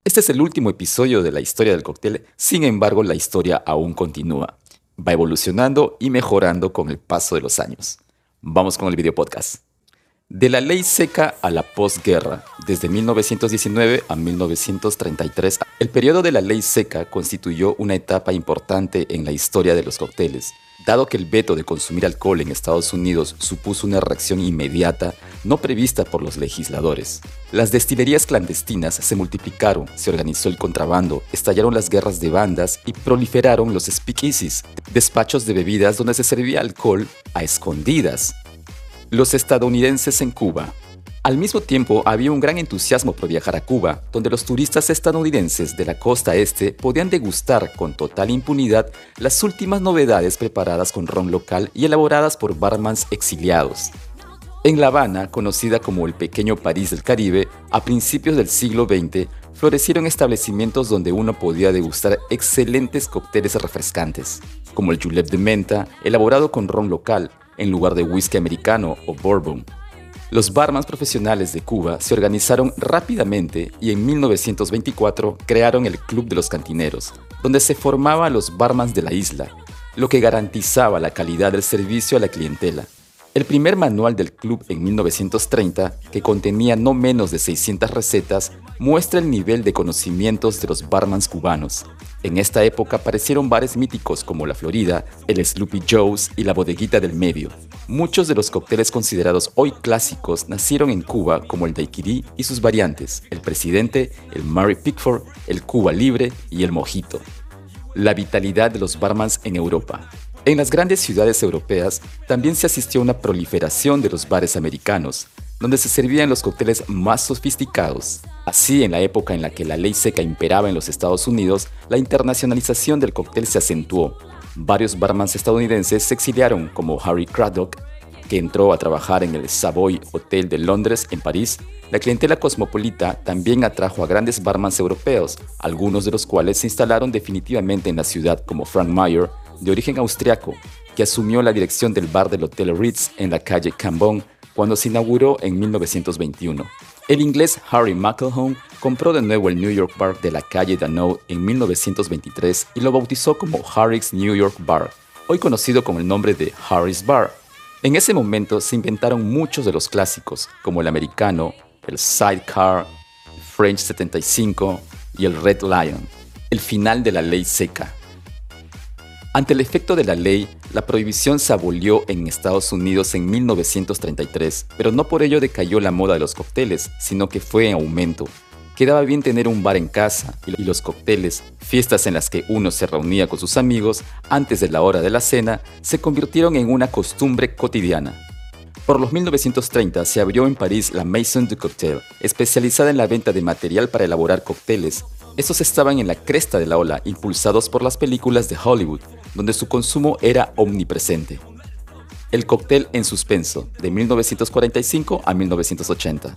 Este es el último episodio de la historia del cóctel, sin embargo la historia aún continúa. Va evolucionando y mejorando con el paso de los años. Vamos con el video podcast. De la ley seca a la posguerra, desde 1919 a 1933, el periodo de la ley seca constituyó una etapa importante en la historia de los cócteles. Dado que el veto de consumir alcohol en Estados Unidos supuso una reacción inmediata no prevista por los legisladores. Las destilerías clandestinas se multiplicaron, se organizó el contrabando, estallaron las guerras de bandas y proliferaron los speakeasies, despachos de bebidas donde se servía alcohol a escondidas. Los estadounidenses en Cuba. Al mismo tiempo, había un gran entusiasmo por viajar a Cuba, donde los turistas estadounidenses de la costa este podían degustar con total impunidad las últimas novedades preparadas con ron local y elaboradas por barmans exiliados. En La Habana, conocida como el pequeño París del Caribe, a principios del siglo XX, florecieron establecimientos donde uno podía degustar excelentes cócteles refrescantes, como el julep de menta, elaborado con ron local, en lugar de whisky americano o bourbon. Los barmans profesionales de Cuba se organizaron rápidamente y en 1924 crearon el Club de los Cantineros, donde se formaban los barmans de la isla, lo que garantizaba la calidad del servicio a la clientela. El primer manual del club en 1930, que contenía no menos de 600 recetas, muestra el nivel de conocimientos de los barmans cubanos. En esta época aparecieron bares míticos como La Florida, el Sloopy Joe's y la Bodeguita del Medio. Muchos de los cócteles considerados hoy clásicos nacieron en Cuba, como el daiquiri y sus variantes, el Presidente, el Mary Pickford, el Cuba Libre y el Mojito. La vitalidad de los barmans en Europa. En las grandes ciudades europeas también se asistió a una proliferación de los bares americanos, donde se servían los cócteles más sofisticados. Así, en la época en la que la ley seca imperaba en los Estados Unidos, la internacionalización del cóctel se acentuó. Varios barmans estadounidenses se exiliaron, como Harry Craddock, que entró a trabajar en el Savoy Hotel de Londres, en París. La clientela cosmopolita también atrajo a grandes barmans europeos, algunos de los cuales se instalaron definitivamente en la ciudad, como Frank Meyer, de origen austriaco, que asumió la dirección del bar del Hotel Ritz en la calle Cambon cuando se inauguró en 1921. El inglés Harry McElhone compró de nuevo el New York Bar de la calle Danow en 1923 y lo bautizó como Harry's New York Bar, hoy conocido con el nombre de Harry's Bar. En ese momento se inventaron muchos de los clásicos, como el americano, el Sidecar, el French 75 y el Red Lion. El final de la ley seca. Ante el efecto de la ley, la prohibición se abolió en Estados Unidos en 1933, pero no por ello decayó la moda de los cócteles, sino que fue en aumento. Quedaba bien tener un bar en casa y los cócteles, fiestas en las que uno se reunía con sus amigos antes de la hora de la cena, se convirtieron en una costumbre cotidiana. Por los 1930 se abrió en París la Maison du Cocktail, especializada en la venta de material para elaborar cócteles. Estos estaban en la cresta de la ola, impulsados por las películas de Hollywood, donde su consumo era omnipresente. El cóctel en suspenso, de 1945 a 1980.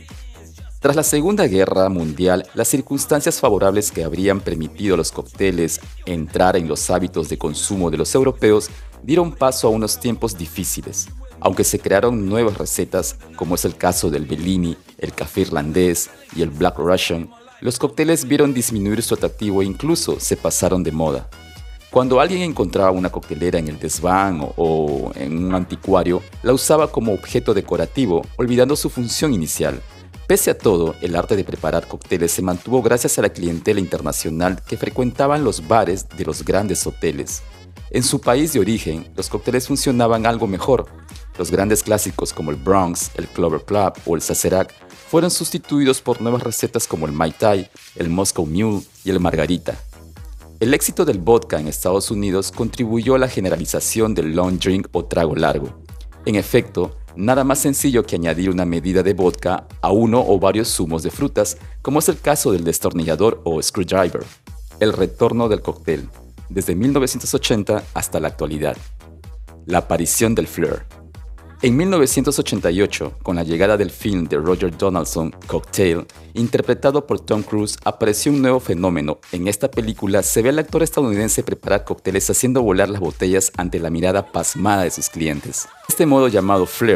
Tras la Segunda Guerra Mundial, las circunstancias favorables que habrían permitido a los cócteles entrar en los hábitos de consumo de los europeos dieron paso a unos tiempos difíciles. Aunque se crearon nuevas recetas, como es el caso del Bellini, el café irlandés y el Black Russian, los cócteles vieron disminuir su atractivo e incluso se pasaron de moda. Cuando alguien encontraba una coctelera en el desván o en un anticuario, la usaba como objeto decorativo, olvidando su función inicial. Pese a todo, el arte de preparar cócteles se mantuvo gracias a la clientela internacional que frecuentaban los bares de los grandes hoteles. En su país de origen, los cócteles funcionaban algo mejor. Los grandes clásicos como el Bronx, el Clover Club o el Sazerac fueron sustituidos por nuevas recetas como el Mai Tai, el Moscow Mule y el Margarita. El éxito del vodka en Estados Unidos contribuyó a la generalización del long drink o trago largo. En efecto, nada más sencillo que añadir una medida de vodka a uno o varios zumos de frutas, como es el caso del destornillador o screwdriver. El retorno del cóctel, desde 1980 hasta la actualidad. La aparición del flair. En 1988, con la llegada del film de Roger Donaldson, Cocktail, interpretado por Tom Cruise, apareció un nuevo fenómeno. En esta película se ve al actor estadounidense preparar cócteles haciendo volar las botellas ante la mirada pasmada de sus clientes. Este modo llamado flair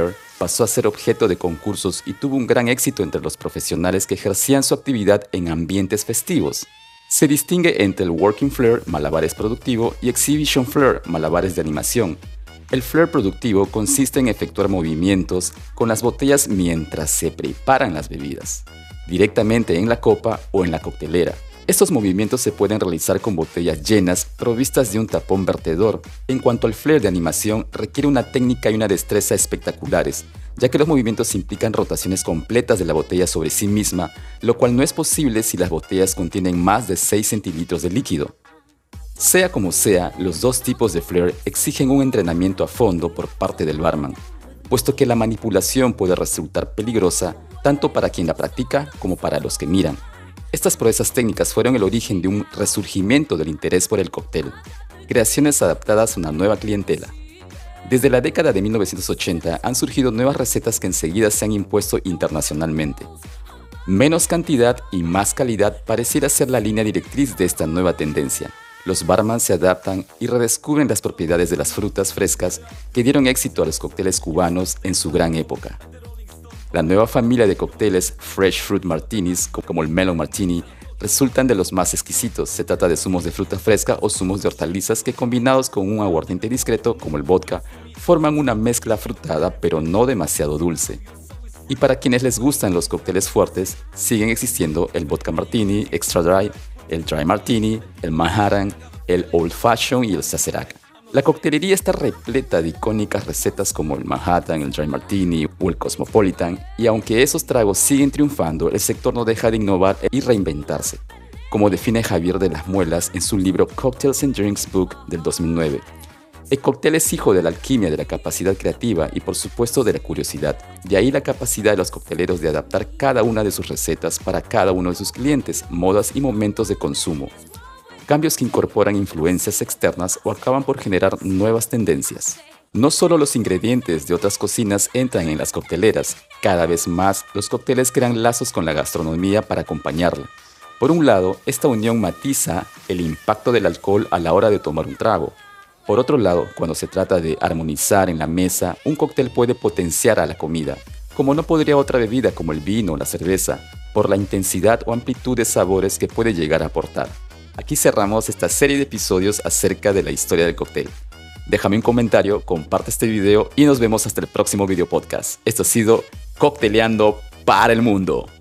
pasó a ser objeto de concursos y tuvo un gran éxito entre los profesionales que ejercían su actividad en ambientes festivos. Se distingue entre el Working Flair, malabares productivo, y Exhibition Flair, malabares de animación. El flair productivo consiste en efectuar movimientos con las botellas mientras se preparan las bebidas, directamente en la copa o en la coctelera. Estos movimientos se pueden realizar con botellas llenas provistas de un tapón vertedor. En cuanto al flair de animación, requiere una técnica y una destreza espectaculares, ya que los movimientos implican rotaciones completas de la botella sobre sí misma, lo cual no es posible si las botellas contienen más de 6 centilitros de líquido. Sea como sea, los dos tipos de flair exigen un entrenamiento a fondo por parte del barman, puesto que la manipulación puede resultar peligrosa tanto para quien la practica como para los que miran. Estas proezas técnicas fueron el origen de un resurgimiento del interés por el cóctel, creaciones adaptadas a una nueva clientela. Desde la década de 1980 han surgido nuevas recetas que enseguida se han impuesto internacionalmente. Menos cantidad y más calidad pareciera ser la línea directriz de esta nueva tendencia. Los barman se adaptan y redescubren las propiedades de las frutas frescas que dieron éxito a los cócteles cubanos en su gran época. La nueva familia de cócteles Fresh Fruit Martinis, como el Melon Martini, resultan de los más exquisitos. Se trata de zumos de fruta fresca o zumos de hortalizas que, combinados con un aguardiente discreto, como el vodka, forman una mezcla frutada pero no demasiado dulce. Y para quienes les gustan los cócteles fuertes, siguen existiendo el Vodka Martini Extra Dry, el Dry Martini, el Manhattan, el Old Fashioned y el Sazerac. La coctelería está repleta de icónicas recetas como el Manhattan, el Dry Martini o el Cosmopolitan, y aunque esos tragos siguen triunfando, el sector no deja de innovar y reinventarse, como define Javier de las Muelas en su libro Cocktails and Drinks Book del 2009. El cóctel es hijo de la alquimia, de la capacidad creativa y por supuesto de la curiosidad. De ahí la capacidad de los cocteleros de adaptar cada una de sus recetas para cada uno de sus clientes, modas y momentos de consumo. Cambios que incorporan influencias externas o acaban por generar nuevas tendencias. No solo los ingredientes de otras cocinas entran en las cocteleras, cada vez más los cócteles crean lazos con la gastronomía para acompañarla. Por un lado, esta unión matiza el impacto del alcohol a la hora de tomar un trago. Por otro lado, cuando se trata de armonizar en la mesa, un cóctel puede potenciar a la comida, como no podría otra bebida como el vino o la cerveza, por la intensidad o amplitud de sabores que puede llegar a aportar. Aquí cerramos esta serie de episodios acerca de la historia del cóctel. Déjame un comentario, comparte este video y nos vemos hasta el próximo video podcast. Esto ha sido Cocteleando para el Mundo.